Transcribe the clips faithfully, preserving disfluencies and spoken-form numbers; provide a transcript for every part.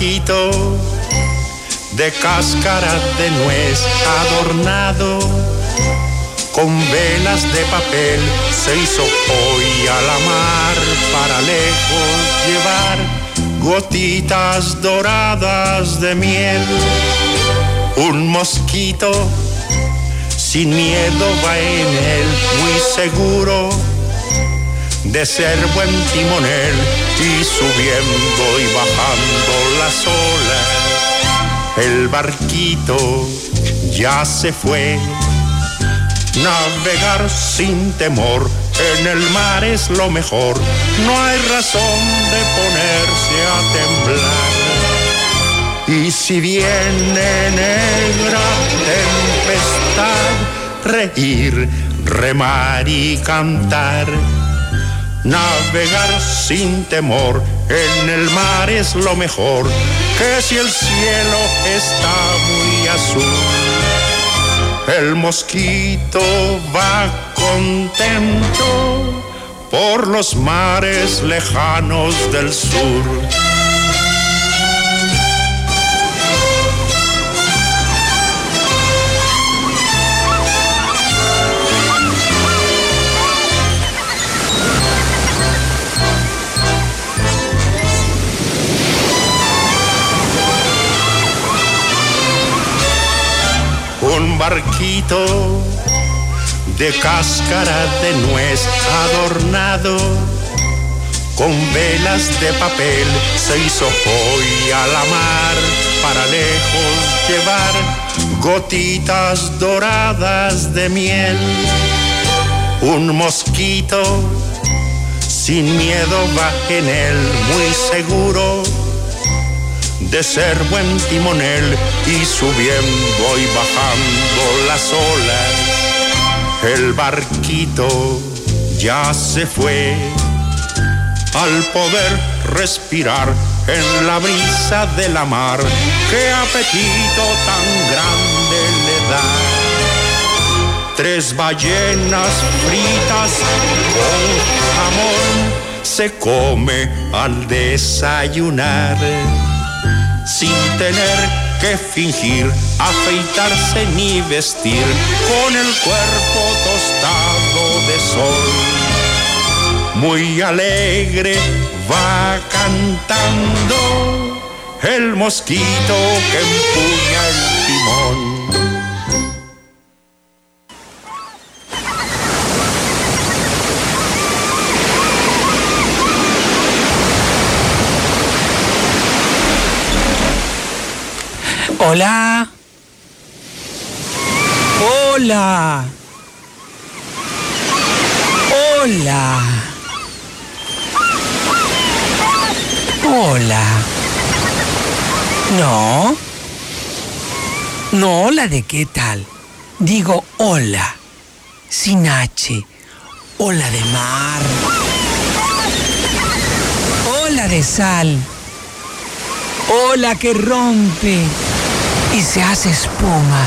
barquito de cáscara de nuez adornado con velas de papel se hizo hoy a la mar para lejos llevar gotitas doradas de miel. Un mosquito sin miedo va en él, muy seguro de ser buen timonel, y subiendo y bajando las olas, el barquito ya se fue. Navegar sin temor en el mar es lo mejor, no hay razón de ponerse a temblar. Y si viene negra tempestad, reír, remar y cantar. Navegar sin temor en el mar es lo mejor, que si el cielo está muy azul, el mosquito va contento por los mares lejanos del sur. Un barquito de cáscara de nuez adornado con velas de papel se hizo hoy a la mar para lejos llevar gotitas doradas de miel. Un mosquito sin miedo va en él, muy seguro de ser buen timonel, y subiendo y bajando las olas, el barquito ya se fue. Al poder respirar en la brisa de la mar, qué apetito tan grande le da. Tres ballenas fritas con jamón se come al desayunar, sin tener que fingir, afeitarse ni vestir, con el cuerpo tostado de sol. Muy alegre va cantando el mosquito que empuña el timón. Hola. Hola. Hola. Hola. No. No, hola de qué tal. Digo hola. Sin H. Hola de mar. Hola de sal. Hola que rompe y se hace espuma.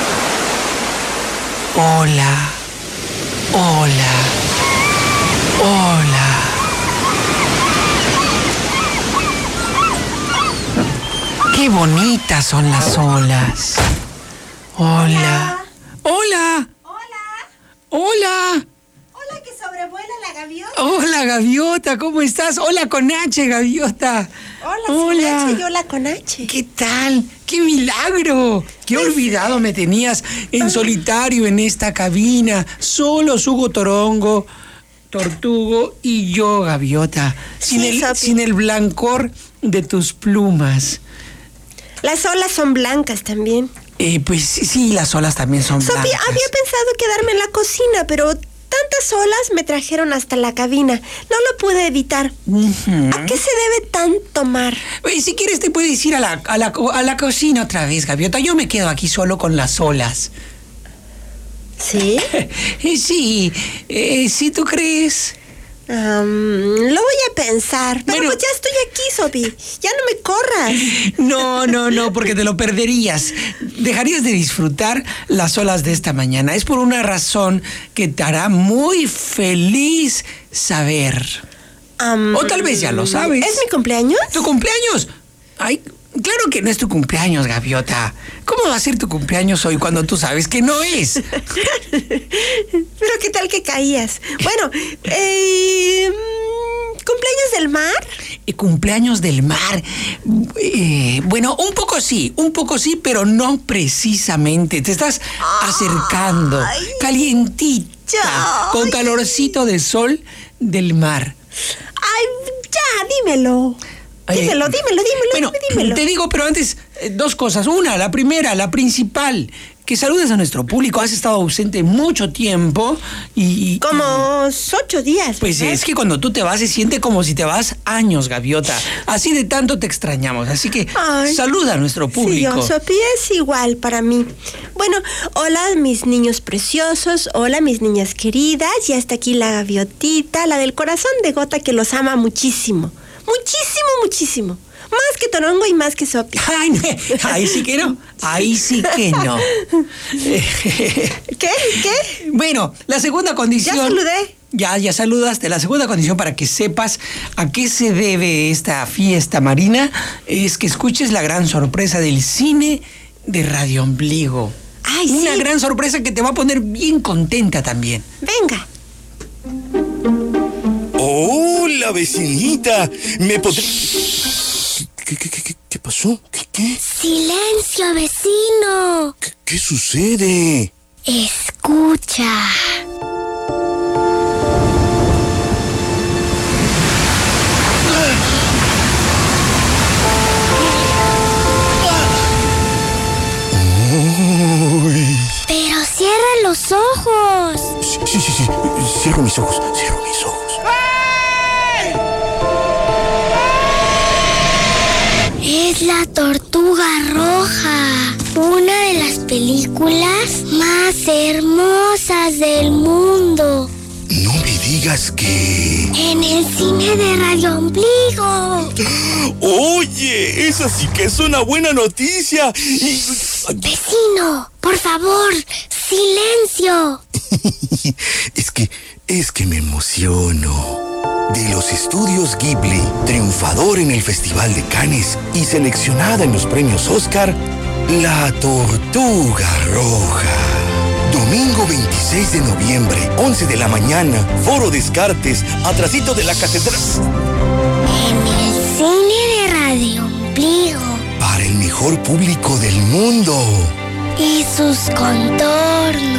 Hola, hola, hola. Qué bonitas son las olas. Hola. Hola. Hola. Hola. Hola, que sobrevuela la gaviota. Hola, gaviota, ¿cómo estás? Hola con H, gaviota. Hola, hola. Sin H y hola con H. ¿Qué tal? ¡Qué milagro! ¡Qué pues, olvidado me tenías en solitario en esta cabina! Solo Hugo Torongo, Tortugo y yo, gaviota. Sin, sí, el, sin el blancor de tus plumas. Las olas son blancas también. Eh, pues sí, las olas también son Sophie, blancas. Había pensado quedarme en la cocina, pero tantas olas me trajeron hasta la cabina. No lo pude evitar. Uh-huh. ¿A qué se debe tanto mar? Oye, si quieres te puedes ir a la, a, la, a la cocina otra vez, gaviota. Yo me quedo aquí solo con las olas. ¿Sí? Sí, eh, ¿sí tú crees? Um, lo voy a pensar. Pero bueno, pues ya estoy aquí, Sophie. Ya no me corras. No, no, no, porque te lo perderías. Dejarías de disfrutar las olas de esta mañana. Es por una razón que te hará muy feliz saber. Um, o tal vez ya lo sabes. ¿Es mi cumpleaños? ¿Tu cumpleaños? Ay, Claro que no es tu cumpleaños, Gaviota. ¿Cómo va a ser tu cumpleaños hoy cuando tú sabes que no es? Pero ¿qué tal que caías? Bueno, eh, ¿cumpleaños del mar? Eh, ¿Cumpleaños del mar? Eh, bueno, un poco sí, un poco sí, pero no precisamente. Te estás acercando, Ay. calientita, Ya. con calorcito de sol del mar. Ay, ya, dímelo. Eh, Dímelo, dímelo, dímelo, Bueno, dímelo. te digo, pero antes, eh, dos cosas. Una, la primera, la principal, que saludes a nuestro público. Has estado ausente mucho tiempo y... y- Como ocho días. Pues ¿verdad? es que cuando tú te vas se siente como si te vas años, Gaviota. Así de tanto te extrañamos. Así que Ay. saluda a nuestro público. Sí, Sofía es igual para mí. Bueno, hola mis niños preciosos, hola mis niñas queridas, y hasta aquí la gaviotita, la del corazón de gota que los ama muchísimo. Muchísimo, muchísimo. Más que Torongo y más que Sopi. Ay, no, ahí sí que no. Ahí sí que no. ¿Qué? ¿Qué? Bueno, la segunda condición... Ya saludé. Ya, ya saludaste. La segunda condición para que sepas a qué se debe esta fiesta marina es que escuches la gran sorpresa del cine de Radio Ombligo. Ay, Una sí. gran sorpresa que te va a poner bien contenta también. Venga. Hola, vecinita. ¿Me podré...? ¿Qué, qué, qué, qué, qué pasó? ¿Qué, qué? Silencio, vecino. ¿Qué, qué sucede? Escucha. Uy. Pero cierra los ojos. Sí, sí, sí, sí. Cierro mis ojos, cierro mis ojos. Es la Tortuga Roja, una de las películas más hermosas del mundo. No me digas que... En el cine de Radio Ombligo. Oye, esa sí que es una buena noticia. Y... Vecino, por favor, silencio. Es que, es que me emociono. De los estudios Ghibli, triunfador en el Festival de Cannes y seleccionada en los premios Oscar, La Tortuga Roja. Domingo veintiséis de noviembre, once de la mañana, Foro Descartes, atrasito de la catedral. En el cine de Radio Ombligo. Para el mejor público del mundo. Y sus contornos.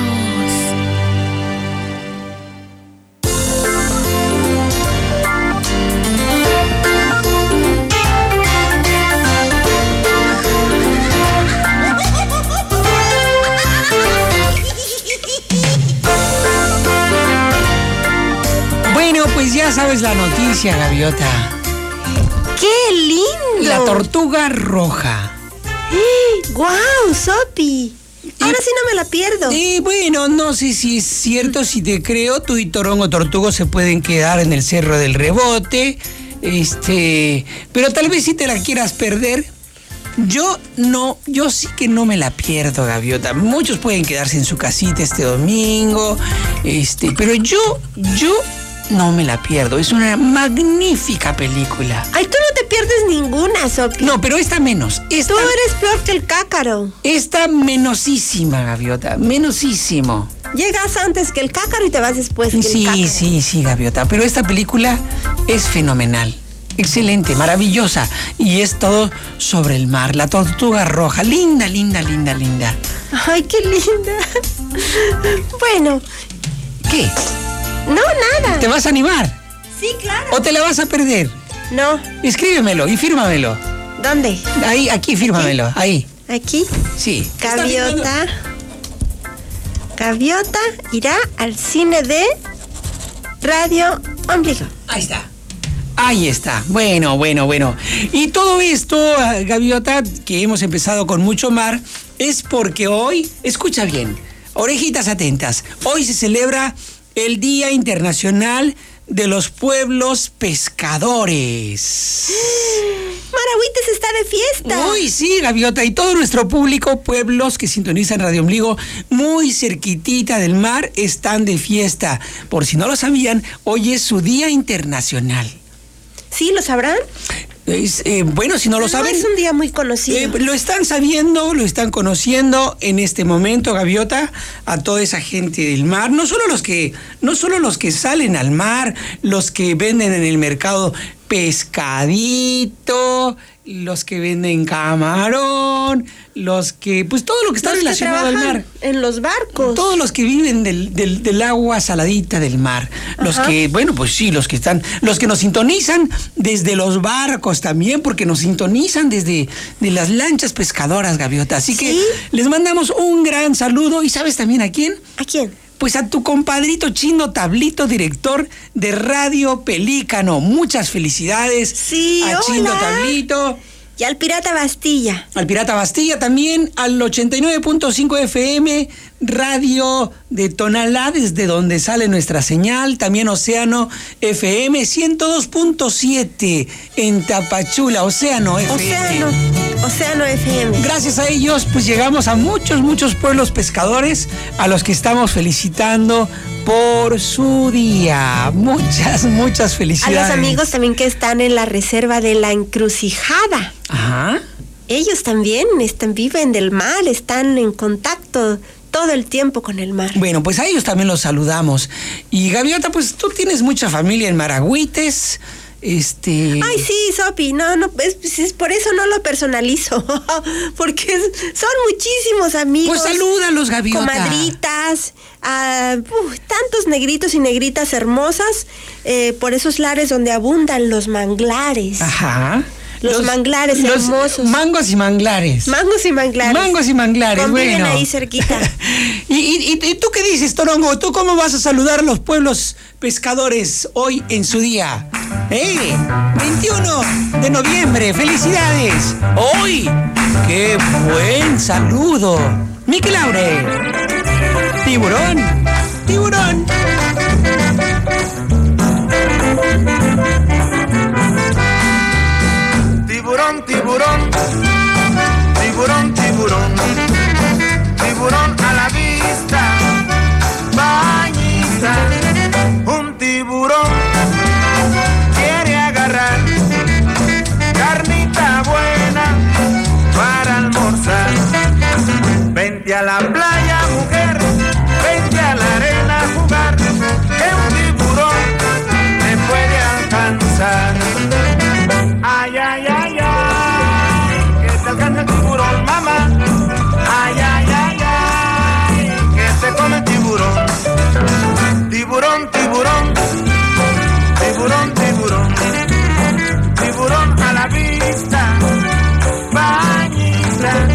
Bueno, pues ya sabes la noticia, Gaviota. ¡Qué lindo! La Tortuga Roja. ¡Guau, Sopi! Ahora sí no me la pierdo. Y bueno, no sé si es cierto, si te creo, tú y Torongo Tortugo se pueden quedar en el Cerro del Rebote, este, pero tal vez si te la quieras perder. Yo no, yo sí que no me la pierdo, Gaviota. Muchos pueden quedarse en su casita este domingo, este, pero yo, yo no me la pierdo. Es una magnífica película. Ay, tú no te pierdes ninguna, Sopi. No, pero esta menos. Esta, Tú eres peor que el cácaro. esta menosísima, Gaviota, menosísimo. Llegas antes que el cácaro y te vas después que el Sí, cácaro. sí, sí, Gaviota. Pero esta película es fenomenal. Excelente, maravillosa. Y es todo sobre el mar. La Tortuga Roja. Linda, linda, linda, linda. Ay, qué linda. Bueno, ¿Qué? no, nada. ¿Te vas a animar? Sí, claro. ¿O te la vas a perder? No, Escríbemelo y fírmamelo. ¿dónde? Ahí, aquí, fírmamelo. Ahí. Aquí. Sí. Gaviota. Gaviota irá al cine de Radio Ombligo. Ahí está. Ahí está. Bueno, bueno, bueno. Y todo esto, Gaviota, que hemos empezado con mucho mar, es porque hoy, escucha bien, orejitas atentas, hoy se celebra el Día Internacional de los Pueblos Pescadores. Marahuites está de fiesta. Uy, sí, Gaviota, y todo nuestro público, pueblos que sintonizan Radio Ombligo, muy cerquitita del mar, están de fiesta. Por si no lo sabían, hoy es su Día Internacional. ¿Sí lo sabrán? Es, eh, bueno, si no lo No, saben... es un día muy conocido. Eh, lo están sabiendo, lo están conociendo en este momento, Gaviota, a toda esa gente del mar, no solo los que, no solo los que salen al mar, los que venden en el mercado pescadito, los que venden camarón, los que, pues todo lo que está Los que relacionado al trabajan mar. en los barcos. Todos los que viven del, del, del agua saladita del mar. Los Ajá. que, bueno, pues sí, los que están, los que nos sintonizan desde los barcos también, porque nos sintonizan desde de las lanchas pescadoras, Gaviota. Así que ¿Sí? les mandamos un gran saludo. ¿Y sabes también a quién? ¿A quién? Pues a tu compadrito Chino Tablito, director de Radio Pelícano. Muchas felicidades Sí, a hola. Chino Tablito. Y al Pirata Bastilla. Al Pirata Bastilla también, al ochenta y nueve punto cinco F M, Radio de Tonalá, desde donde sale nuestra señal, también Océano F M, ciento dos punto siete en Tapachula, Océano F M. Océano. Océano F M. Gracias a ellos, pues llegamos a muchos, muchos pueblos pescadores a los que estamos felicitando por su día. Muchas, muchas A felicidades. los amigos también que están en la reserva de la Encrucijada. Ajá. Ellos también están, viven del mar, están en contacto todo el tiempo con el mar. Bueno, pues a ellos también los saludamos. Y Gaviota, pues tú tienes mucha familia en Maragüites. Este. Ay, sí, Sopi, no, no, es, es por eso no lo personalizo, porque es- son muchísimos amigos. Pues salúdalos, Gaviota. Comadritas, ah, uf, tantos negritos y negritas hermosas, eh, por esos lares donde abundan los manglares. Ajá. Los manglares hermosos. Mangos y manglares. Mangos y manglares. Mangos y manglares, Conviven bueno. ahí cerquita. ¿Y, y, y tú qué dices, Torongo? ¿Tú cómo vas a saludar a los pueblos pescadores hoy en su día? ¡Eh! veintiuno de noviembre, felicidades. Hoy, qué buen saludo. Miki Laure. Tiburón, tiburón. Tiburón, tiburón, tiburón, tiburón, tiburón a la vista, bañista, un tiburón quiere agarrar carnita buena para almorzar. Vente a la playa, mujer, vente a la arena a jugar, que un tiburón te puede alcanzar. Ay, ay, ay, ay, que te alcanza el tiburón, mamá. Ay, ay, ay, ay, que te come el tiburón. Tiburón, tiburón, tiburón, tiburón, tiburón a la vista, bañista.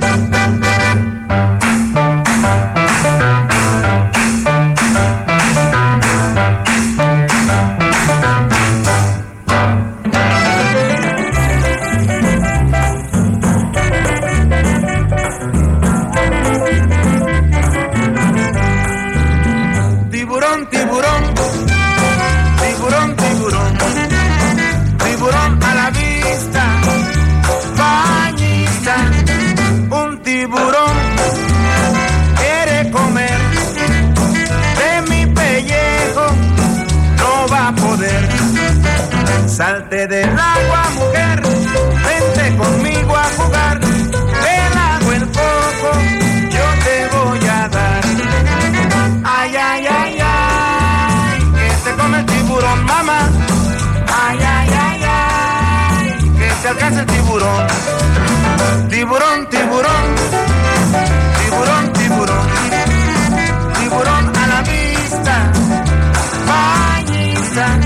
Tiburón, tiburón, tiburón, tiburón, tiburón a la vista, bañista, un tiburón quiere comer de mi pellejo, no va a poder. Salte del agua, mujer, vente conmigo a jugar, del agua el poco yo te voy a dar. Ay, ay, ay, ay, que te come el tiburón, mamá. Ay, ay, ay, ay, que te alcanza el tiburón. Tiburón, tiburón, tiburón, tiburón, tiburón a la vista, bañista.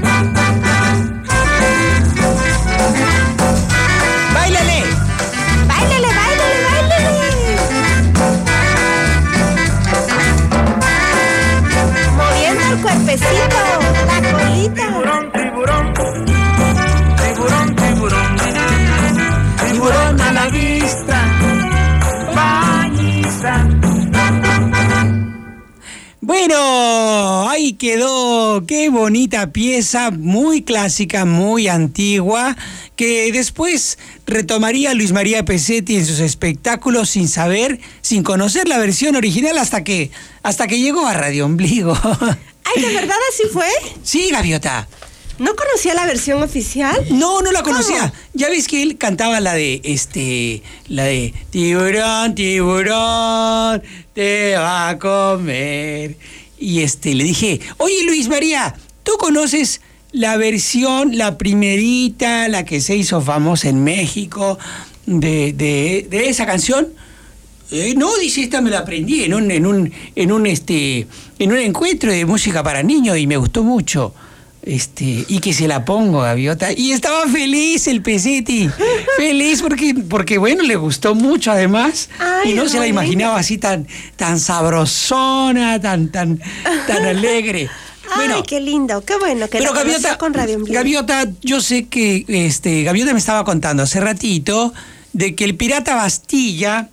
¡Báilale! ¡Báilale, báilale, báilale! Moviendo el cuerpecito, la colita. Tiburón, tiburón, tiburón, tiburón, tiburón a la vista, bañista. Bueno, ahí quedó, qué bonita pieza, muy clásica, muy antigua, que después retomaría Luis María Pesetti en sus espectáculos sin saber, sin conocer la versión original hasta que, hasta que llegó a Radio Ombligo. Ay, ¿de verdad así fue? Sí, Gaviota. ¿No conocía la versión oficial? No, no la conocía. ¿Cómo? Ya ves que él cantaba la de, este, la de tiburón, tiburón, te va a comer. Y este, le dije, oye Luis María, ¿tú conoces la versión, la primerita, la que se hizo famosa en México de, de, de esa canción? Eh, no, dice, esta me la aprendí en un, en un, en un, este, en un encuentro de música para niños y me gustó mucho. Este, y que se la pongo, Gaviota. Y estaba feliz el Pesetti. Feliz porque, porque, bueno, le gustó mucho además. Ay, y no se la imaginaba así tan, tan sabrosona, tan, tan, tan alegre. Bueno, ay, qué lindo, qué bueno que pero la conoció Gaviota, con Radio Ombligo. Gaviota, yo sé que este, Gaviota me estaba contando hace ratito de que el pirata Bastilla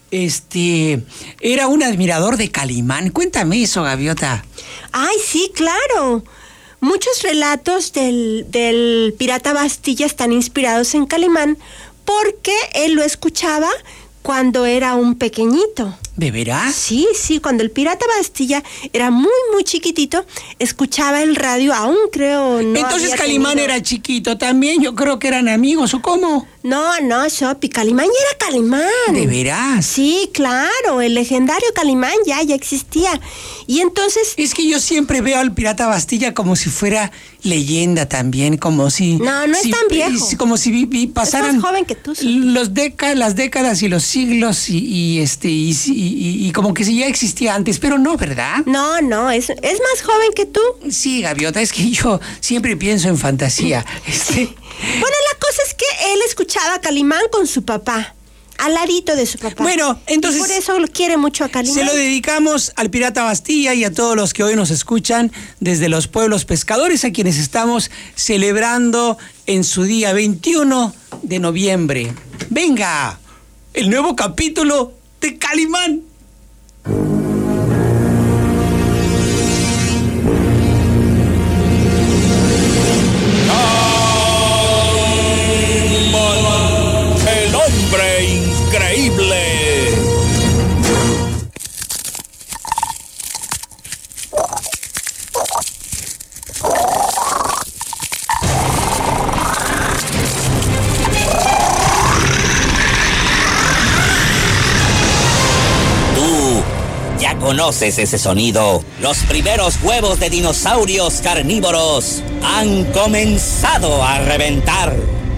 este, era un admirador de Calimán. Cuéntame eso, Gaviota. Ay, sí, claro. Muchos relatos del, del pirata Bastilla están inspirados en Calimán porque él lo escuchaba cuando era un pequeñito. ¿De veras? Sí, sí, cuando el pirata Bastilla era muy, muy chiquitito, escuchaba el radio, aún creo no Entonces había Calimán tenido... era chiquito también, yo creo que eran amigos, ¿o cómo? No, no, Sopi, Calimán ya era Calimán. ¿De veras? Sí, claro, el legendario Calimán ya, ya existía. Y entonces... Es que yo siempre veo al pirata Bastilla como si fuera leyenda también, como si... No, no es si, tan viejo. Como si vi, vi, pasaran... Es más joven que tú, Sopi. los deca, las décadas y los siglos y, y este y, y, y como que si ya existía antes, pero no, ¿verdad? No, no, es, es más joven que tú. Sí, Gaviota, es que yo siempre pienso en fantasía. Este... Bueno, la cosa es que él escuchaba a Calimán con su papá, al ladito de su papá. Bueno, entonces... Y por eso lo quiere mucho a Calimán. Se lo dedicamos al pirata Bastilla y a todos los que hoy nos escuchan desde los pueblos pescadores, a quienes estamos celebrando en su día veintiuno de noviembre. ¡Venga! El nuevo capítulo de Calimán. El hombre increíble. Tú ya conoces ese sonido. Los primeros huevos de dinosaurios carnívoros han comenzado a reventar.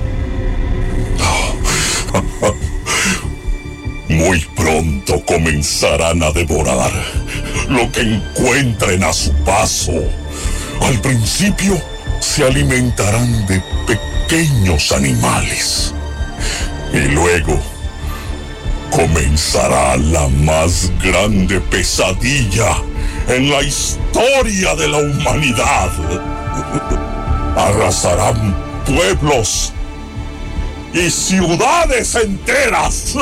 Muy pronto comenzarán a devorar lo que encuentren a su paso. Al principio se alimentarán de pequeños animales. Y luego comenzará la más grande pesadilla en la historia de la humanidad. Arrasarán pueblos y ciudades enteras.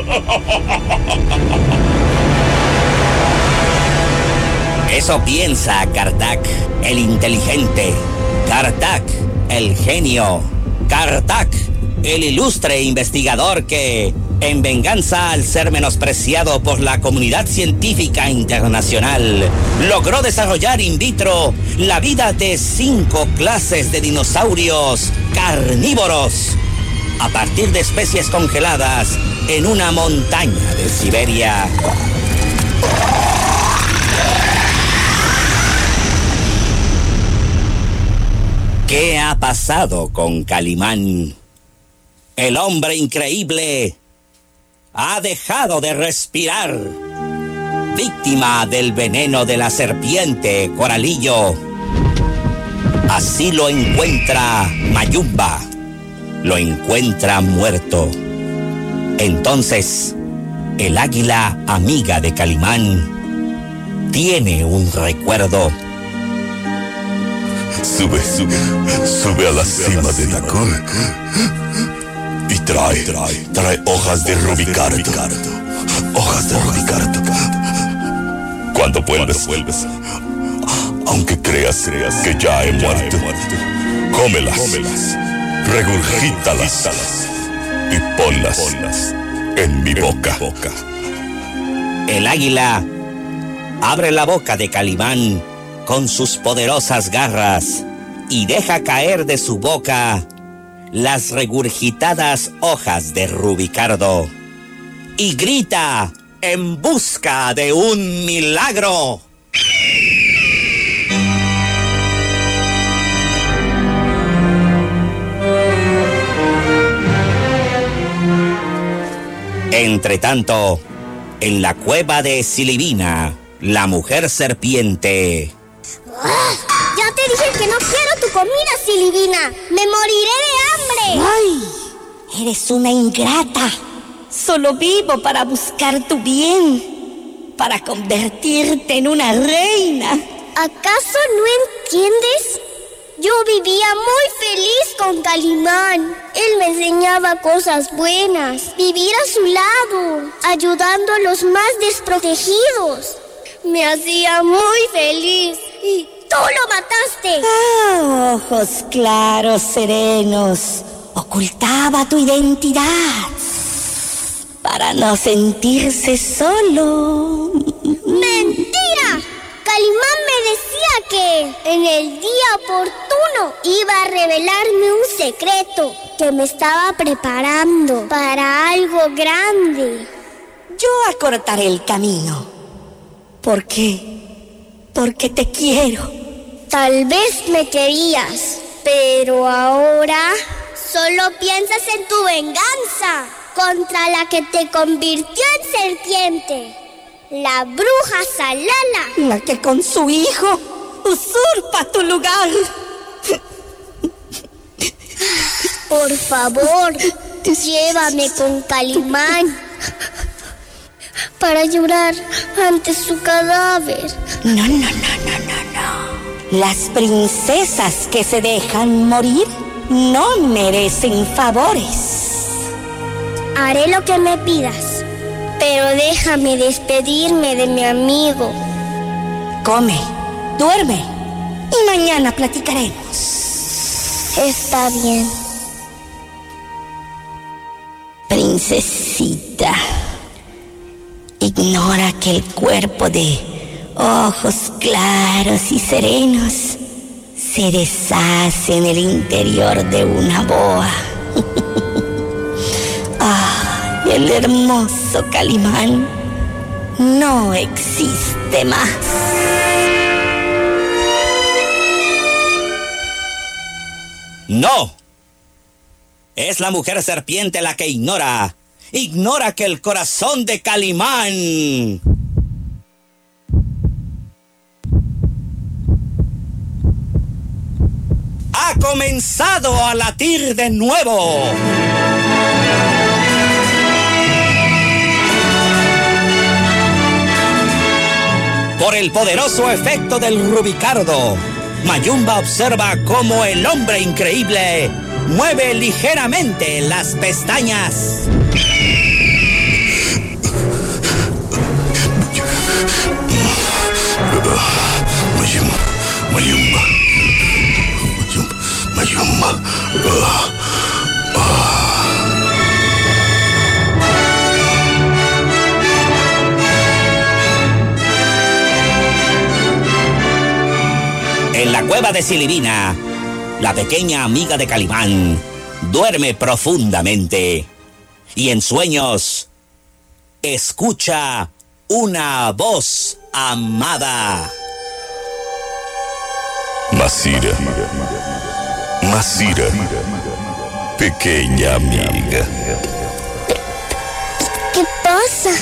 Eso piensa Kartak, el inteligente. Kartak, el genio. Kartak, el ilustre investigador que, en venganza al ser menospreciado por la comunidad científica internacional, logró desarrollar in vitro la vida de cinco clases de dinosaurios carnívoros a partir de especies congeladas en una montaña de Siberia. ¿Qué ha pasado con Calimán? El hombre increíble ha dejado de respirar, víctima del veneno de la serpiente coralillo. Así lo encuentra Mayumba, lo encuentra muerto. Entonces, el águila amiga de Calimán tiene un recuerdo. Sube, sube, sube a la cima de Tacón y trae, trae, trae hojas de rubicardo, hojas de rubicardo. Cuando vuelves, vuelves, aunque creas, creas que ya he muerto, cómelas, regurgítalas y ponlas en mi boca. El águila abre la boca de Calimán con sus poderosas garras y deja caer de su boca las regurgitadas hojas de rubicardo y grita en busca de un milagro. Entretanto, en la cueva de Silivina, la mujer serpiente... ¡Ah! Ya te dije que no quiero tu comida, Silivina. Me moriré de hambre. ¡Ay! Eres una ingrata. Solo vivo para buscar tu bien, para convertirte en una reina. ¿Acaso no entiendes? Yo vivía muy feliz con Calimán. Él me enseñaba cosas buenas. Vivir a su lado, ayudando a los más desprotegidos. Me hacía muy feliz. Y tú lo mataste. Ah, ojos claros, serenos. Ocultaba tu identidad para no sentirse solo. ¡Mentira! Calimán me decía que en el día oportuno iba a revelarme un secreto, que me estaba preparando para algo grande. Yo acortaré el camino. ¿Por qué? Porque te quiero. Tal vez me querías, pero ahora solo piensas en tu venganza contra la que te convirtió en serpiente. La bruja Salala. La que con su hijo usurpa tu lugar. Por favor, llévame con Calimán para llorar ante su cadáver. No, no, no, no, no, no. Las princesas que se dejan morir no merecen favores. Haré lo que me pidas, pero déjame despedirme de mi amigo. Come, duerme y mañana platicaremos. Está bien. Princesita, ignora que el cuerpo de ojos claros y serenos se deshace en el interior de una boa. Ah, el hermoso Calimán no existe más. ¡No! Es la mujer serpiente la que ignora. Ignora que el corazón de Calimán ha comenzado a latir de nuevo. Por el poderoso efecto del rubicardo, Mayumba observa cómo el hombre increíble mueve ligeramente las pestañas. Mayumba, Mayumba, Mayumba, Mayumba. Uh, uh. En la cueva de Silivina, la pequeña amiga de Calimán duerme profundamente y en sueños escucha una voz amada. Masira, Masira, pequeña amiga. ¿Qué pasa?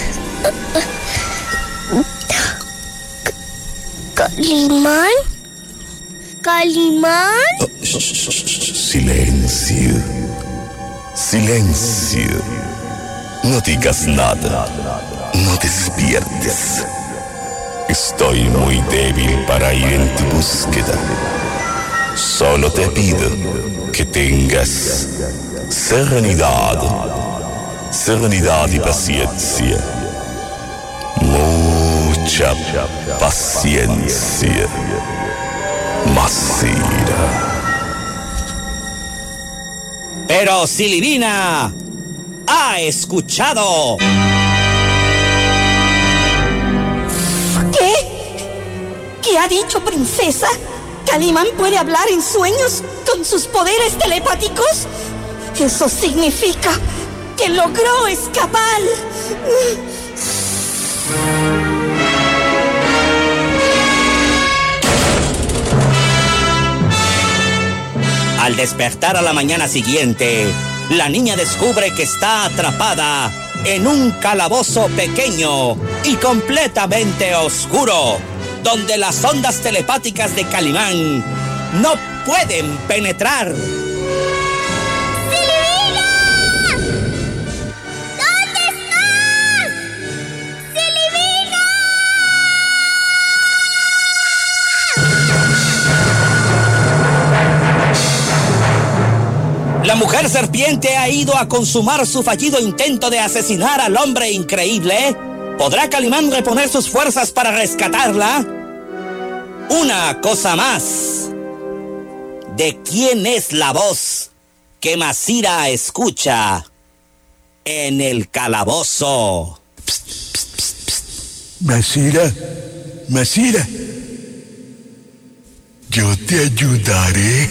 ¿Calimán? ¿Calimán? Oh, sh- sh- sh- silencio, silencio. No digas nada, no despiertes. Estoy muy débil para ir en tu búsqueda. Solo te pido que tengas serenidad, serenidad y paciencia. Mucha paciencia. Masira. Pero Silivina ha escuchado. ¿Qué? ¿Qué ha dicho, princesa? ¿Calimán puede hablar en sueños con sus poderes telepáticos? Eso significa que logró escapar. Al despertar a la mañana siguiente, la niña descubre que está atrapada en un calabozo pequeño y completamente oscuro, donde las ondas telepáticas de Calimán no pueden penetrar. ¡Silivina! ¿Dónde estás? ¡Silivina! La mujer serpiente ha ido a consumar su fallido intento de asesinar al hombre increíble. ¿Podrá Calimán reponer sus fuerzas para rescatarla? Una cosa más. ¿De quién es la voz que Masira escucha en el calabozo? Psst, psst, psst, psst. Masira, Masira, yo te ayudaré.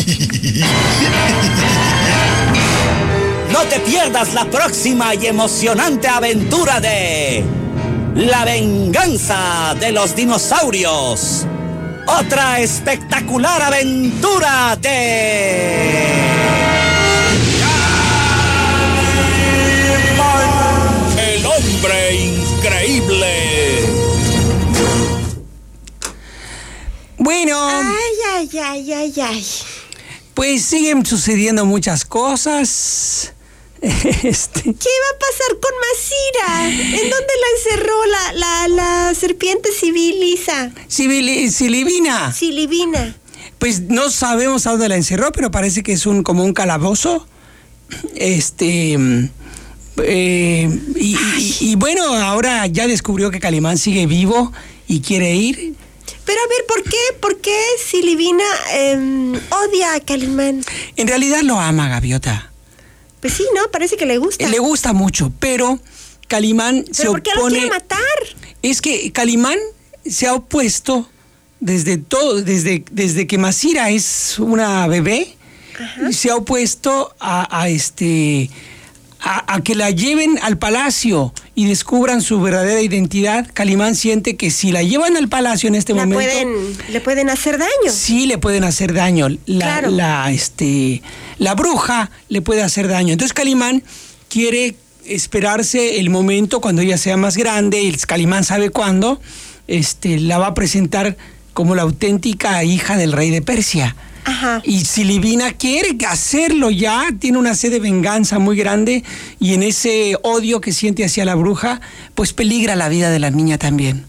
No te pierdas la próxima y emocionante aventura de La venganza de los dinosaurios. Otra espectacular aventura de El hombre increíble. Bueno. Ay, ay, ay, ay, ay. Pues siguen sucediendo muchas cosas. Este... ¿Qué va a pasar con Masira? ¿En dónde la encerró la, la, la serpiente Sibilisa? Sibili, Silivina. Silivina. Pues no sabemos a dónde la encerró, pero parece que es un como un calabozo. Este... Eh, y, y, y bueno, ahora ya descubrió que Calimán sigue vivo y quiere ir. Pero a ver, ¿por qué? ¿Por qué Silivina eh, odia a Calimán? En realidad lo ama, Gaviota. Pues sí, ¿no? Parece que le gusta. Le gusta mucho, pero Calimán ¿Pero se por qué opone... lo quiere matar? Es que Calimán se ha opuesto desde todo, desde, desde que Masira es una bebé. Ajá. Se ha opuesto a, a este... A, a que la lleven al palacio y descubran su verdadera identidad. Calimán siente que si la llevan al palacio en este la momento... Pueden, le pueden hacer daño. Sí, le pueden hacer daño. La, claro. la, este, la bruja le puede hacer daño. Entonces Calimán quiere esperarse el momento cuando ella sea más grande, y Calimán sabe cuándo, este, la va a presentar como la auténtica hija del rey de Persia. Ajá. Y Silivina quiere hacerlo ya, tiene una sed de venganza muy grande, y en ese odio que siente hacia la bruja, pues peligra la vida de la niña también.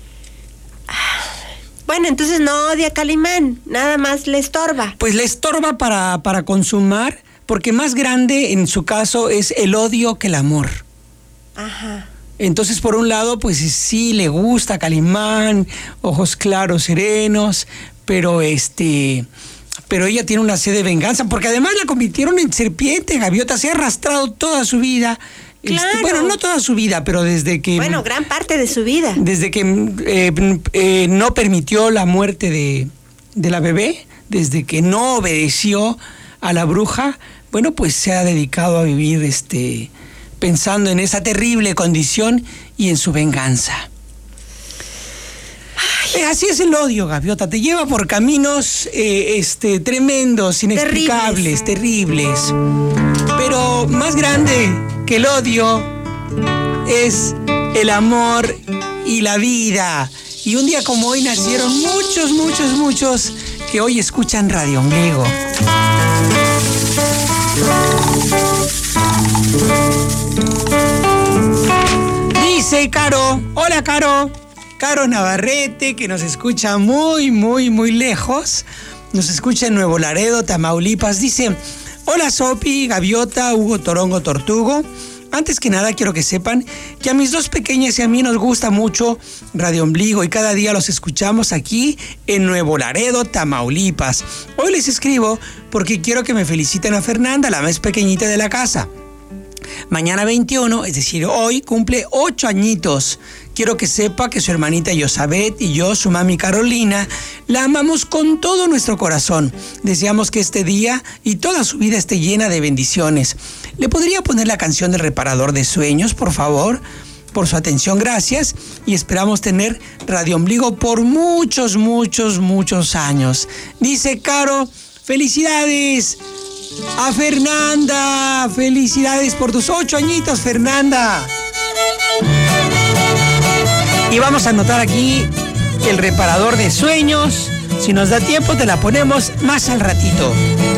Bueno, entonces no odia a Calimán, nada más le estorba. Pues le estorba para, para consumar, porque más grande en su caso es el odio que el amor. Ajá. Entonces, por un lado, pues sí le gusta Calimán, ojos claros, serenos, pero este... Pero ella tiene una sed de venganza, porque además la convirtieron en serpiente, Gaviota. Se ha arrastrado toda su vida. Claro. Este, bueno, no toda su vida, pero desde que... Bueno, gran parte de su vida. Desde que eh, eh, no permitió la muerte de, de la bebé, desde que no obedeció a la bruja, bueno, pues se ha dedicado a vivir este, pensando en esa terrible condición y en su venganza. Eh, así es el odio, Gaviota, te lleva por caminos eh, este, tremendos, inexplicables, terribles. terribles. Pero más grande que el odio es el amor y la vida. Y un día como hoy nacieron muchos, muchos, muchos que hoy escuchan Radio Ombligo. Dice Caro, hola Caro. Caro Navarrete, que nos escucha muy, muy, muy lejos. Nos escucha en Nuevo Laredo, Tamaulipas. Dice, hola Sopi, Gaviota, Hugo Torongo Tortugo. Antes que nada quiero que sepan que a mis dos pequeñas y a mí nos gusta mucho Radio Ombligo y cada día los escuchamos aquí en Nuevo Laredo, Tamaulipas. Hoy les escribo porque quiero que me feliciten a Fernanda, la más pequeñita de la casa. Mañana veintiuno, es decir, hoy, cumple ocho añitos. Quiero que sepa que su hermanita Yosabet y yo, su mami Carolina, la amamos con todo nuestro corazón. Deseamos que este día y toda su vida esté llena de bendiciones. ¿Le podría poner la canción del Reparador de Sueños, por favor? Por su atención, gracias. Y esperamos tener Radio Ombligo por muchos, muchos, muchos años. Dice Caro, felicidades a Fernanda. Felicidades por tus ocho añitos, Fernanda. Y vamos a anotar aquí el Reparador de Sueños. Si nos da tiempo, te la ponemos más al ratito.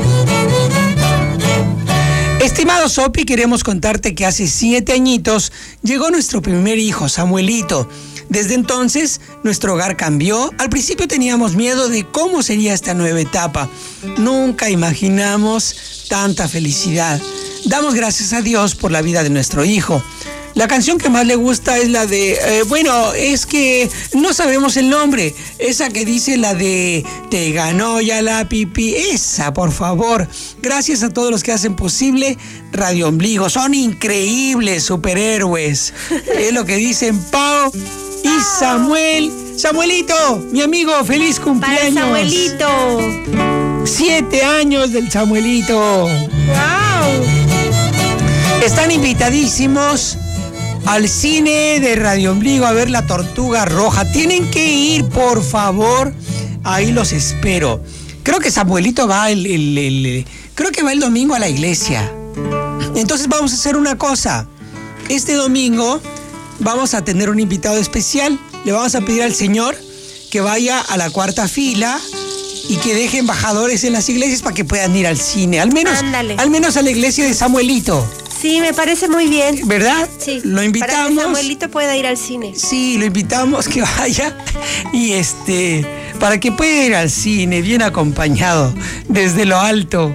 Estimado Sopi, queremos contarte que hace siete añitos llegó nuestro primer hijo, Samuelito. Desde entonces, nuestro hogar cambió. Al principio teníamos miedo de cómo sería esta nueva etapa. Nunca imaginamos tanta felicidad. Damos gracias a Dios por la vida de nuestro hijo. La canción que más le gusta es la de, eh, bueno, es que no sabemos el nombre. Esa que dice la de, te ganó ya la pipí. Esa, por favor. Gracias a todos los que hacen posible Radio Ombligo. Son increíbles superhéroes. Es lo que dicen Pau y Samuel. Samuelito, mi amigo, feliz cumpleaños. Para Samuelito. Siete años del Samuelito. ¡Wow! Están invitadísimos al cine de Radio Ombligo a ver La Tortuga Roja. Tienen que ir, por favor. Ahí los espero. Creo que Samuelito va el, el, el, creo que va el domingo a la iglesia. Entonces vamos a hacer una cosa. Este domingo vamos a tener un invitado especial. Le vamos a pedir al Señor que vaya a la cuarta fila y que deje embajadores en las iglesias para que puedan ir al cine. Al menos, Ándale. al menos a la iglesia de Samuelito. Sí, me parece muy bien. ¿Verdad? Sí. Lo invitamos. Para que Samuelito pueda ir al cine. Sí, lo invitamos que vaya y este, para que pueda ir al cine bien acompañado desde lo alto.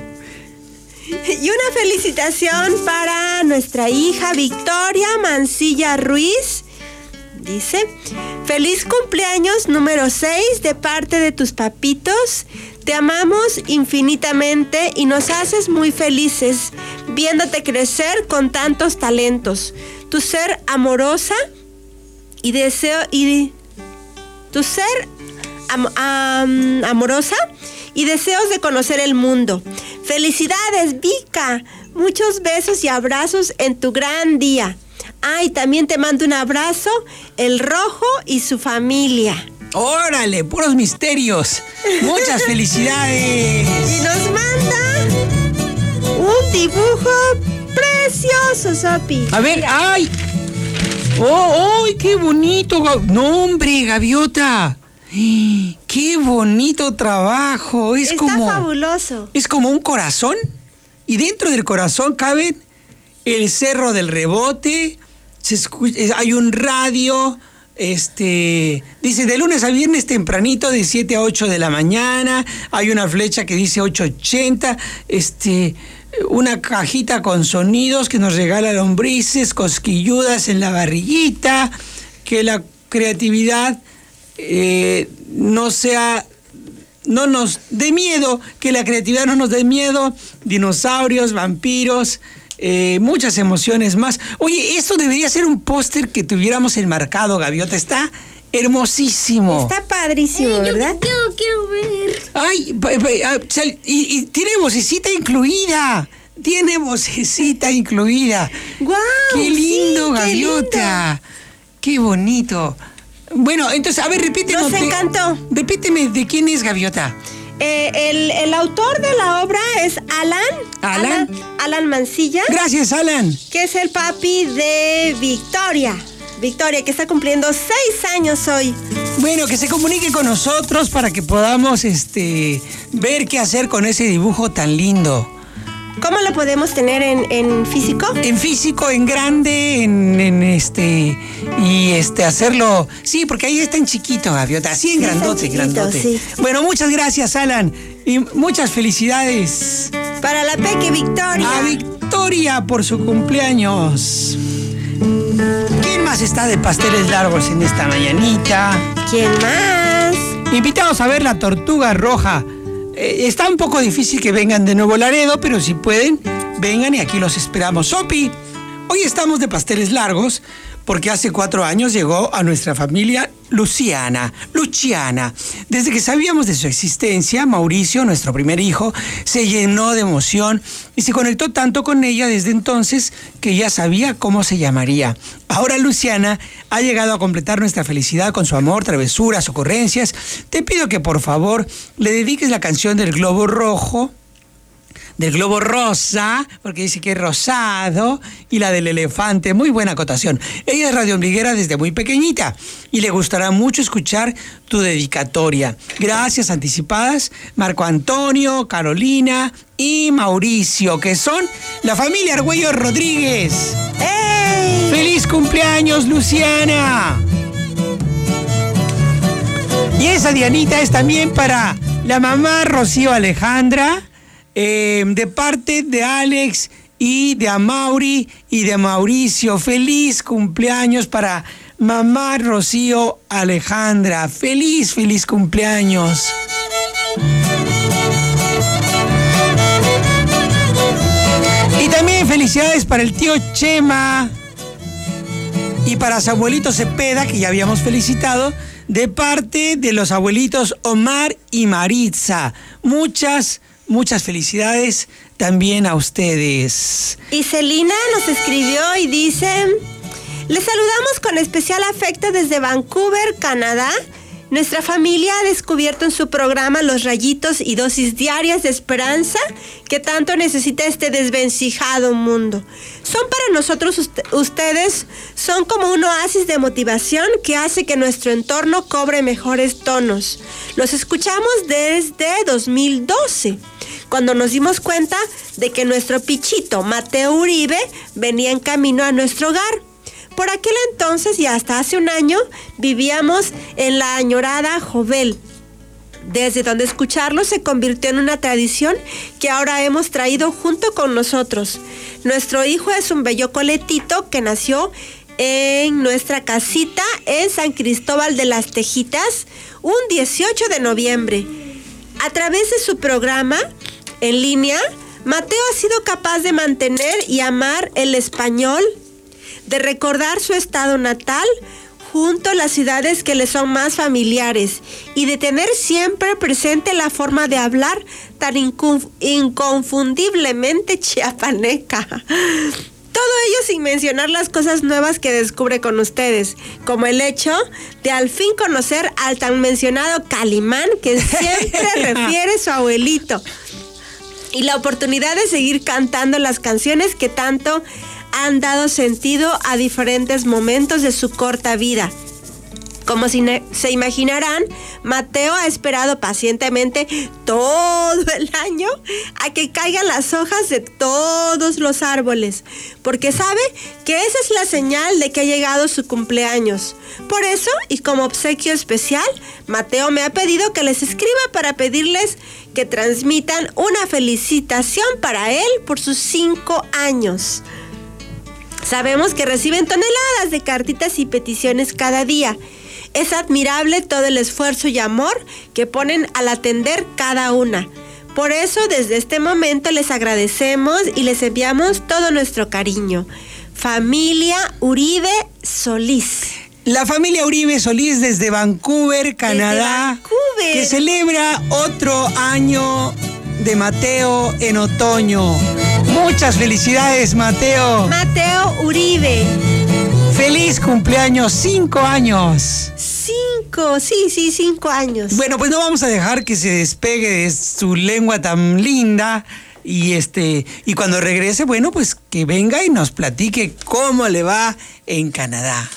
Y una felicitación para nuestra hija Victoria Mancilla Ruiz. Dice, feliz cumpleaños número seis de parte de tus papitos. Te amamos infinitamente y nos haces muy felices viéndote crecer con tantos talentos. Tu ser amorosa y deseo y tu ser am, am, amorosa y deseos de conocer el mundo. Felicidades, Vika. Muchos besos y abrazos en tu gran día. Ay, también te mando un abrazo, el Rojo y su familia. ¡Órale! ¡Puros misterios! ¡Muchas felicidades! Y nos manda un dibujo precioso, Sopi. A ver, ¡ay! ¡Oh, ¡ay, qué bonito! ¡No, hombre, Gaviota! ¡Qué bonito trabajo! Es Está como, fabuloso. Es como un corazón. Y dentro del corazón caben el Cerro del Rebote, se escucha, hay un radio, este, dice de lunes a viernes tempranito de siete a ocho de la mañana, hay una flecha que dice ocho ochenta, este, una cajita con sonidos que nos regala lombrices, cosquilludas en la barriguita, que la creatividad eh, no sea, no nos dé miedo, que la creatividad no nos dé miedo, dinosaurios, vampiros, Eh, muchas emociones más. Oye, esto debería ser un póster que tuviéramos enmarcado, Gaviota. Está hermosísimo. Está padrísimo, Ay, ¿verdad? Yo, yo quiero ver. Ay, pa, pa, ah, sal- y, y tiene vocecita incluida. Tiene vocecita incluida. ¡Guau! ¡Qué lindo, sí, qué Gaviota! ¡Qué bonito! Bueno, entonces, a ver, repíteme. Nos encantó. Repíteme, ¿de quién es Gaviota? Eh, el, el autor de la obra es Alan. ¿Alan? Alan, Alan Mancilla. Gracias, Alan. Que es el papi de Victoria. Victoria, que está cumpliendo seis años hoy. Bueno, que se comunique con nosotros para que podamos este, ver qué hacer con ese dibujo tan lindo. ¿Cómo lo podemos tener en, en físico? En físico, en grande, en, en este... Y este, hacerlo... Sí, porque ahí está en chiquito, Gaviota. Así en Sí, está en grandote, chiquito, grandote. sí. Bueno, muchas gracias, Alan. Y muchas felicidades Para la Peque Victoria. a Victoria por su cumpleaños. ¿Quién más está de pasteles largos en esta mañanita? ¿Quién más? Invitados a ver La Tortuga Roja. Eh, está un poco difícil que vengan de Nuevo Laredo, pero si pueden, vengan y aquí los esperamos. Sopi, Hoy estamos de pasteles largos porque hace cuatro años llegó a nuestra familia Luciana, Luciana. Desde que sabíamos de su existencia, Mauricio, nuestro primer hijo, se llenó de emoción y se conectó tanto con ella desde entonces que ya sabía cómo se llamaría. Ahora Luciana ha llegado a completar nuestra felicidad con su amor, travesuras, ocurrencias. Te pido que por favor le dediques la canción del globo rojo, del globo rosa, porque dice que es rosado, y la del elefante. Muy buena acotación. Ella es radioombliguera desde muy pequeñita y le gustará mucho escuchar tu dedicatoria. Gracias anticipadas, Marco Antonio, Carolina y Mauricio, que son la familia Argüello Rodríguez. ¡Ey! ¡Feliz cumpleaños, Luciana! Y esa Dianita es también para la mamá Rocío Alejandra, Eh, de parte de Alex y de Amaury y de Mauricio. Feliz cumpleaños para mamá Rocío Alejandra. Feliz, feliz cumpleaños. Y también felicidades para el tío Chema y para su abuelito Cepeda, que ya habíamos felicitado, de parte de los abuelitos Omar y Maritza. Muchas Muchas felicidades también a ustedes. Y Celina nos escribió y dice: les saludamos con especial afecto desde Vancouver, Canadá. Nuestra familia ha descubierto en su programa los rayitos y dosis diarias de esperanza que tanto necesita este desvencijado mundo. Son para nosotros ust- ustedes, son como un oasis de motivación que hace que nuestro entorno cobre mejores tonos. Los escuchamos desde dos mil doce. Cuando nos dimos cuenta de que nuestro pichito, Mateo Uribe, venía en camino a nuestro hogar. Por aquel entonces y hasta hace un año vivíamos en la añorada Jovel, desde donde escucharlo se convirtió en una tradición que ahora hemos traído junto con nosotros. Nuestro hijo es un bello coletito que nació en nuestra casita en San Cristóbal de las Tejitas un dieciocho de noviembre. A través de su programa en línea, Mateo ha sido capaz de mantener y amar el español, de recordar su estado natal junto a las ciudades que le son más familiares y de tener siempre presente la forma de hablar tan inconf- inconfundiblemente chiapaneca. Todo ello sin mencionar las cosas nuevas que descubre con ustedes, como el hecho de al fin conocer al tan mencionado Calimán que siempre refiere su abuelito, y la oportunidad de seguir cantando las canciones que tanto han dado sentido a diferentes momentos de su corta vida. Como si ne- se imaginarán, Mateo ha esperado pacientemente todo el año a que caigan las hojas de todos los árboles, porque sabe que esa es la señal de que ha llegado su cumpleaños. Por eso, y como obsequio especial, Mateo me ha pedido que les escriba para pedirles que transmitan una felicitación para él por sus cinco años. Sabemos que reciben toneladas de cartitas y peticiones cada día. Es admirable todo el esfuerzo y amor que ponen al atender cada una. Por eso, desde este momento les agradecemos y les enviamos todo nuestro cariño. Familia Uribe Solís. La familia Uribe Solís desde Vancouver, Canadá, Desde Vancouver. que celebra otro año de Mateo en otoño. Muchas felicidades, Mateo. Mateo Uribe. Feliz cumpleaños, cinco años. Cinco, sí, sí, cinco años. Bueno, pues no vamos a dejar que se despegue de su lengua tan linda. Y este, y cuando regrese, bueno, pues que venga y nos platique cómo le va en Canadá.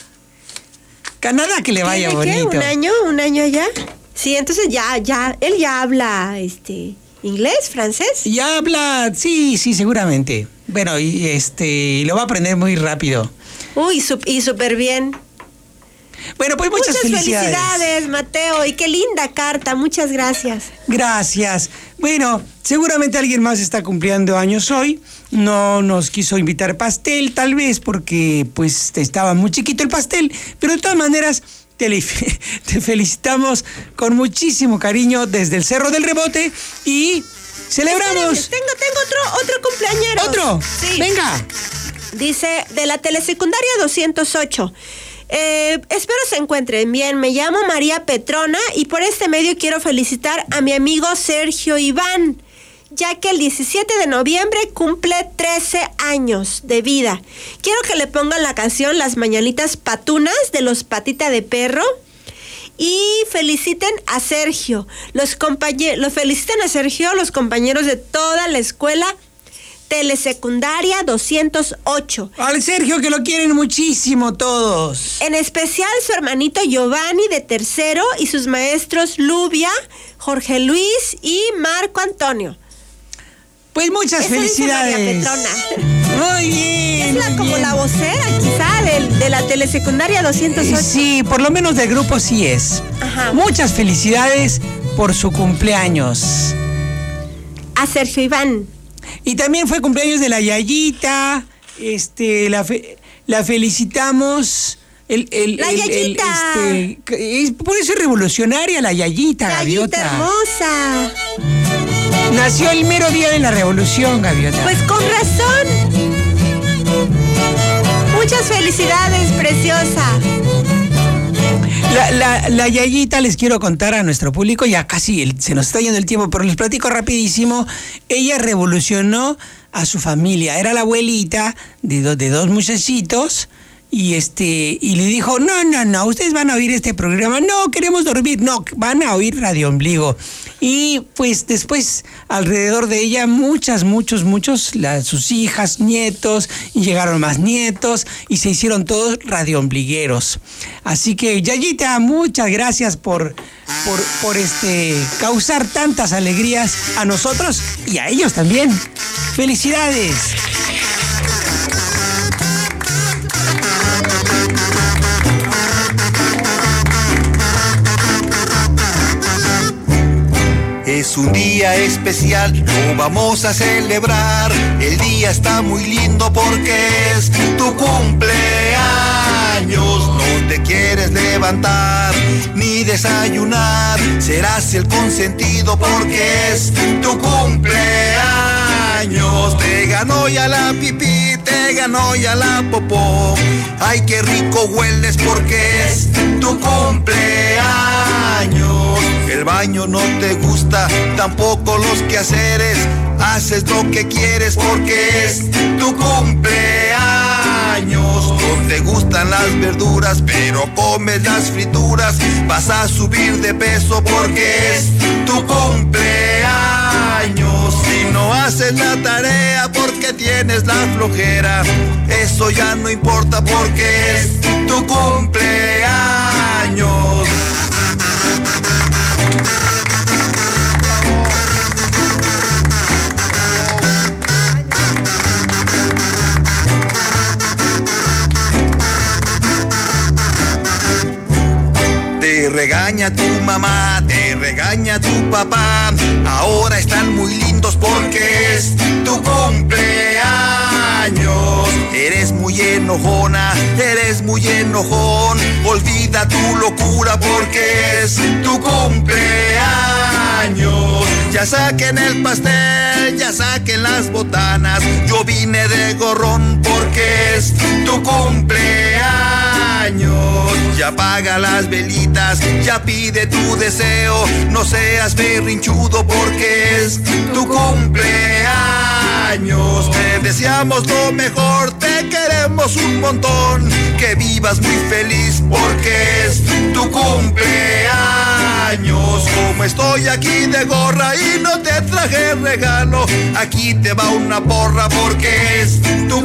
Canadá, que le vaya ¿Tiene bonito. qué? ¿Un año? ¿Un año allá? Sí, entonces ya, ya, él ya habla, este, inglés, francés. Ya habla, sí, sí, seguramente. Bueno, y este, lo va a aprender muy rápido. Uy, su- y súper bien. Bueno, pues muchas, Muchas felicidades. felicidades, Mateo, y qué linda carta, muchas gracias. Gracias. Bueno, seguramente alguien más está cumpliendo años hoy. No nos quiso invitar pastel, tal vez, porque pues estaba muy chiquito el pastel. Pero de todas maneras, te, le- te felicitamos con muchísimo cariño desde el Cerro del Rebote y celebramos. Espérenme, tengo, tengo otro, otro cumpleañero. ¿Otro? Sí. Venga. Dice, de la telesecundaria doscientos ocho. Eh, espero se encuentren bien. Me llamo María Petrona y por este medio quiero felicitar a mi amigo Sergio Iván, ya que el diecisiete de noviembre cumple trece años de vida. Quiero que le pongan la canción Las Mañanitas Patunas de los Patita de Perro y feliciten a Sergio. Los compañeros, los felicitan a Sergio los compañeros de toda la escuela telesecundaria doscientos ocho. Al Sergio, que lo quieren muchísimo todos. En especial su hermanito Giovanni de tercero y sus maestros Lubia, Jorge Luis y Marco Antonio. Pues muchas Eso felicidades. dice María Petrona. Muy bien. Es la, muy como bien. la vocera, quizá, de, de la telesecundaria doscientos ocho. Sí, por lo menos del grupo sí es. Ajá. Muchas felicidades por su cumpleaños. A Sergio Iván. Y también fue cumpleaños de la Yayita. Este, la, fe- la felicitamos. El, el, La el- Yayita. el, este, es- por eso es revolucionaria la Yayita, Gaviota. Yayita hermosa. Nació el mero día de la revolución, Gaviota. Pues con razón. Muchas felicidades, preciosa. La, la, la Yayita, les quiero contar a nuestro público, ya casi el- se nos está yendo el tiempo, pero les platico rapidísimo. Ella revolucionó a su familia. Era la abuelita de, do- de dos muchachitos y este y le dijo, no, no, no, ustedes van a oír este programa. No, queremos dormir. No, van a oír Radio Ombligo. Y pues después, alrededor de ella, muchas, muchos, muchos, la- sus hijas, nietos, y llegaron más nietos, y se hicieron todos radioombligueros. Así que, Yayita, muchas gracias por, por, por este, causar tantas alegrías a nosotros y a ellos también. ¡Felicidades! Es un día especial, lo vamos a celebrar. El día está muy lindo porque es tu cumpleaños. No te quieres levantar ni desayunar. Serás el consentido porque es tu cumpleaños. Te ganó ya la pipí, te ganó ya la popó. Ay, qué rico hueles porque es tu cumpleaños. El baño no te gusta, tampoco los quehaceres. Haces lo que quieres porque es tu cumpleaños. No te gustan las verduras, pero comes las frituras. Vas a subir de peso porque es tu cumpleaños. Si no haces la tarea porque tienes la flojera, eso ya no importa porque es tu cumpleaños. Te regaña tu mamá, te regaña tu papá. Ahora están muy lindos porque es tu cumpleaños. Eres muy enojona, eres muy enojón. Olvida tu locura porque es tu cumpleaños. Ya saquen el pastel, ya saquen las botanas. Yo vine de gorrón porque es tu cumpleaños. Ya apaga las velitas, ya pide tu deseo. No seas berrinchudo porque es tu cumpleaños. Te deseamos lo mejor, te queremos un montón. Que vivas muy feliz porque es tu cumpleaños. Como estoy aquí de gorra y no te traje regalo, aquí te va una porra porque es tu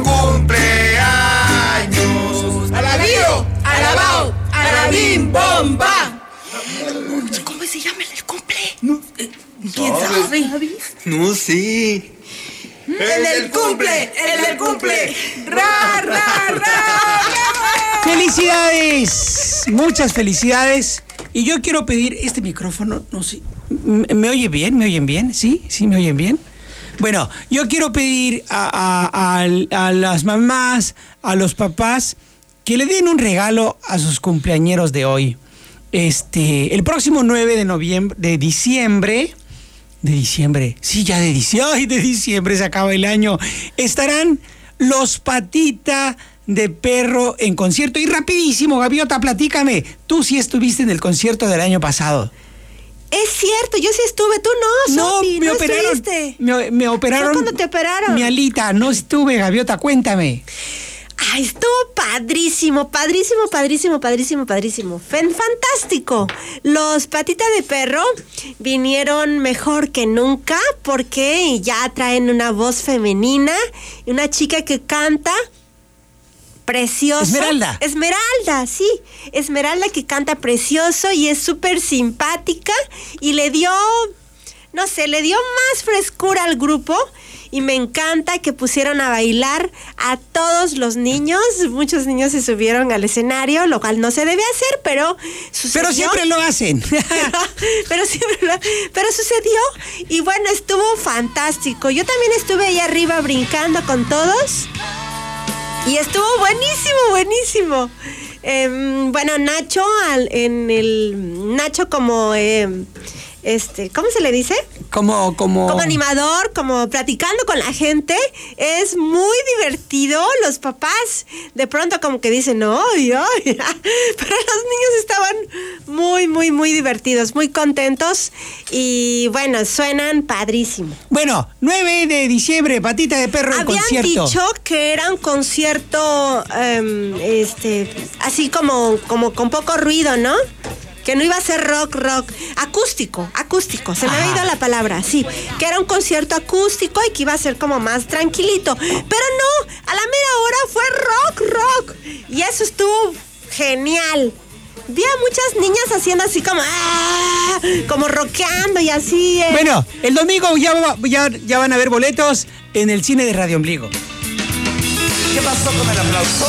cumpleaños. ¡Alabío! ¡Alabao! ¡Alabim! ¡Bomba! ¿Cómo se llama el cumple? ¿Quién sabe? No sé. ¡El del cumple! ¡El del cumple! ¡Ra, ra, ra! ¡Felicidades! Muchas felicidades. Y yo quiero pedir este micrófono, no sé, ¿me, me oye bien? ¿Me oyen bien? ¿Sí? ¿Sí me oyen bien? Bueno, yo quiero pedir a, a- a- a las mamás, a los papás, que le den un regalo a sus cumpleañeros de hoy. Este, el próximo nueve de noviembre, de diciembre, de diciembre, sí, ya de diciembre, ay, de diciembre se acaba el año, estarán Los Patita de Perro en concierto. Y rapidísimo, Gaviota, platícame. Tú sí estuviste en el concierto del año pasado. Es cierto, yo sí estuve, tú no, No, Sofi, me no operaron. estuviste. Me, me operaron. ¿Fue cuando te operaron? Mi alita, no estuve, Gaviota, cuéntame. Ay, estuvo padrísimo, padrísimo, padrísimo, padrísimo, padrísimo. Fen- fantástico. Los Patita de Perro vinieron mejor que nunca porque ya traen una voz femenina y una chica que canta precioso. Esmeralda. Esmeralda, sí. Esmeralda que canta precioso y es súper simpática y le dio, no sé, le dio más frescura al grupo. Y me encanta que pusieron a bailar a todos los niños. Muchos niños se subieron al escenario, lo cual no se debe hacer, pero sucedió. Pero siempre lo hacen. pero, pero siempre lo, pero sucedió. Y bueno, estuvo fantástico. Yo también estuve ahí arriba brincando con todos. Y estuvo buenísimo, buenísimo. Eh, bueno, Nacho, al, en el... Nacho como... Eh, este, ¿cómo se le dice? Como, como... Como animador, como platicando con la gente. Es muy divertido. Los papás de pronto como que dicen, no, ay, ay. Pero los niños estaban muy, muy, muy divertidos, muy contentos. Y bueno, suenan padrísimo. Bueno, nueve de diciembre, Patita de Perro en Habían concierto. dicho que era un concierto, um, este, así como, como con poco ruido, ¿no? Que no iba a ser rock, rock, acústico, acústico, se me había ido la palabra, sí, que era un concierto acústico y que iba a ser como más tranquilito, pero no, a la mera hora fue rock, rock, y eso estuvo genial. Vi a muchas niñas haciendo así como, ¡ah! Como rockeando y así. Eh. Bueno, el domingo ya, va- ya, ya van a haber boletos en el cine de Radio Ombligo. ¿Qué pasó con el aplauso?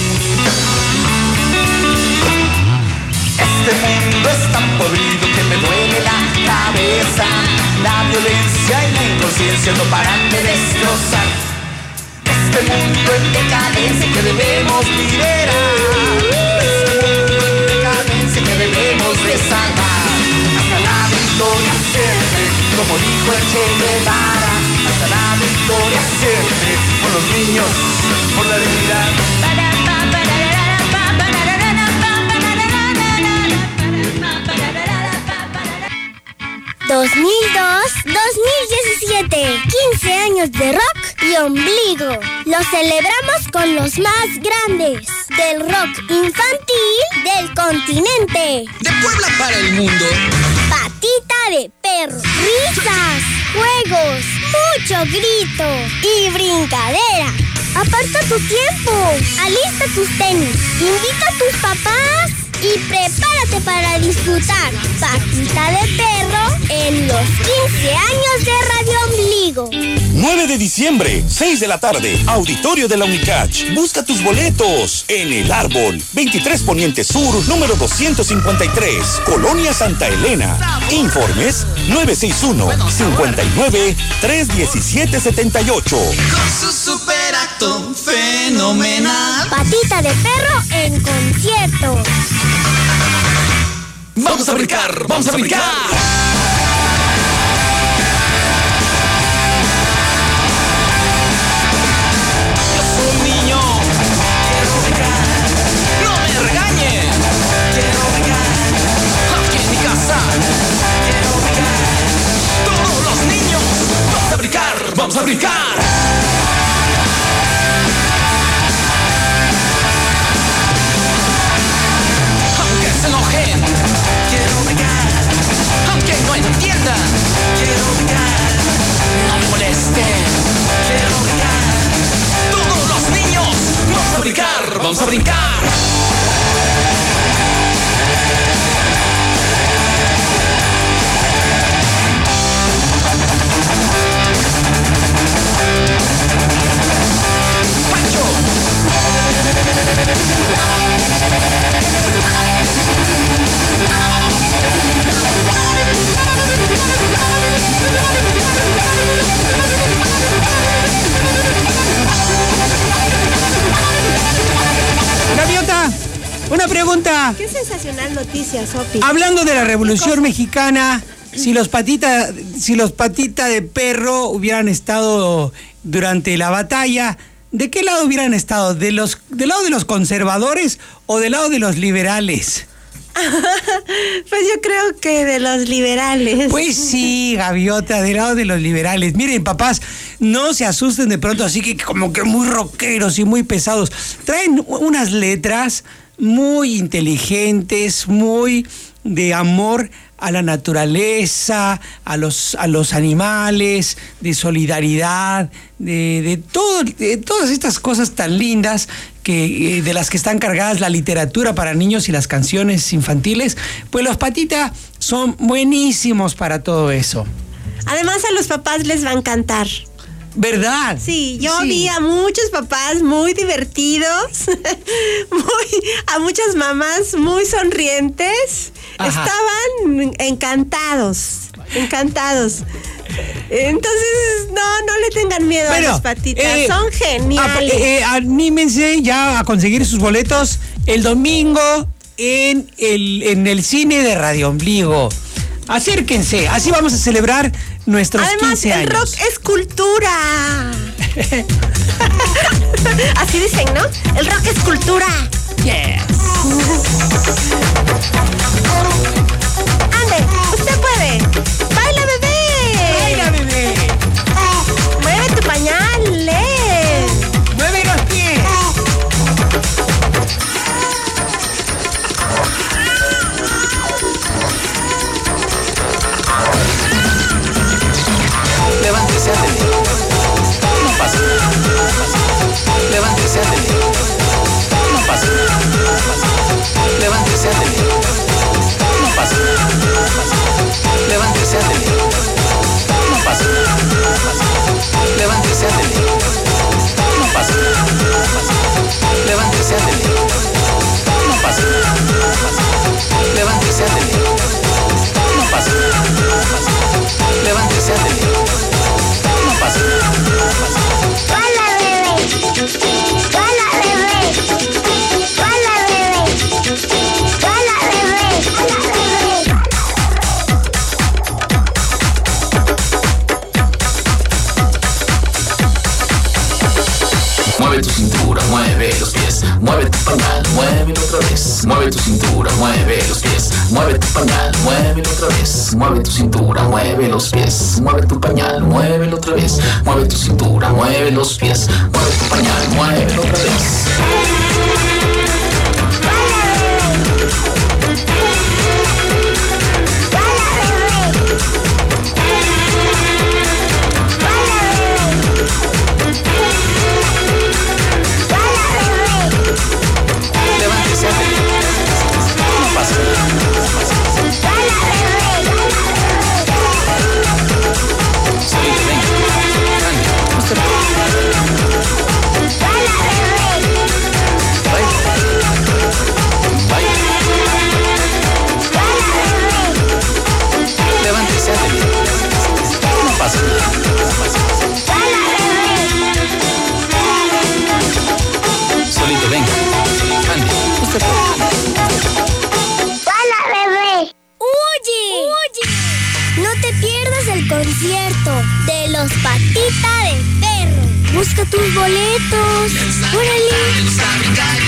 Este mundo es tan podrido que me duele la cabeza. La violencia y la inconsciencia no paran de destrozar. Este mundo en decadencia que debemos liberar. Este mundo en decadencia que debemos de salvar. Hasta la victoria siempre, como dijo el Che Guevara. Hasta la victoria siempre, por los niños, por la dignidad. dos mil dos, dos mil diecisiete, quince años de rock y ombligo. Lo celebramos con los más grandes del rock infantil del continente. De Puebla para el mundo. Patita de Perro, risas, juegos, mucho grito y brincadera. Aparta tu tiempo, alista tus tenis, invita a tus papás y prepárate para disfrutar Patita de Perro en los quince años de Radio Ombligo. nueve de diciembre, seis de la tarde, Auditorio de la Unicach. Busca tus boletos en El Árbol, veintitrés Poniente Sur, número doscientos cincuenta y tres, Colonia Santa Elena. Informes nueve seis uno, cinco nueve, tres uno siete siete ocho. Con su superacto fenomenal. Patita de Perro en concierto. Vamos a brincar, vamos a brincar. Yo soy un niño, quiero brincar. No me regañen, quiero brincar. Aquí en mi casa, quiero brincar. Todos los niños, vamos a brincar, vamos a brincar. Aunque se enojen, quiero brincar. Aunque no entiendan, quiero brincar. No me molesten, quiero brincar. Todos los niños, vamos a brincar, vamos a brincar. Gaviota, una pregunta. Qué sensacional noticia, Sofi. Hablando de la Revolución Mexicana, si los patita, si los Patita de Perro hubieran estado durante la batalla, ¿de qué lado hubieran estado? ¿De los, ¿Del lado de los conservadores o del lado de los liberales? Pues yo creo que de los liberales. Pues sí, Gaviota, del lado de los liberales. Miren, papás, no se asusten de pronto, así que como que muy rockeros y muy pesados. Traen unas letras muy inteligentes, muy de amor a la naturaleza, a los, a los animales, de solidaridad, de, de, todo, de todas estas cosas tan lindas que, eh, de las que están cargadas la literatura para niños y las canciones infantiles. Pues los Patita son buenísimos para todo eso. Además, a los papás les va a encantar. ¿Verdad? Sí, yo Sí. vi a muchos papás muy divertidos, muy, a muchas mamás muy sonrientes. Ajá. Estaban encantados, encantados. Entonces, no, no le tengan miedo Bueno, a los Patitas, eh, son geniales. Ah, eh, anímense ya a conseguir sus boletos el domingo en el, en el cine de Radio Ombligo. Acérquense, así vamos a celebrar nuestros Además, quince el años. rock es cultura. Así dicen, ¿no? El rock es cultura. Yes. Ande, usted puede. Baila, bebé. Baila, bebé. Mueve tu pañal, eh. Mueve los pies. Levántese, ándele. No pasa. Levántese, ándele. No pasa. Levántese, ándele. No pasa. Levántese, ándele. No pasa. Levántese, ándele. No pasa. Levántese, ándele. No pasa. Levántese, ándele. No pasa. Levántese, ándele. No pasa. ¡Hola, bebé! ¡Hola, bebé! ¡Hola, bebé! ¡Hola, bebé! ¡Hola, bebé! Mueve tu cintura, mueve los pies, mueve tu pañal, muévelo otra vez. Mueve tu cintura, mueve los pies, mueve tu pañal, muévelo otra vez. Mueve tu cintura, mueve los pies, mueve tu pañal, muévelo otra vez. Mueve tu cintura, mueve los pies, mueve tu pañal, muévelo otra vez. Levántese, ándele. No pasa. Solito, venga. Ande. Usted Baila. Baila. Levántese, ándele. No pasa. Solito, venga. Ande. Usted ¡Hola, bebé! ¡Oye! ¡Oye! No te pierdas el concierto de los Patita de Perro. Busca tus boletos. ¡Órale!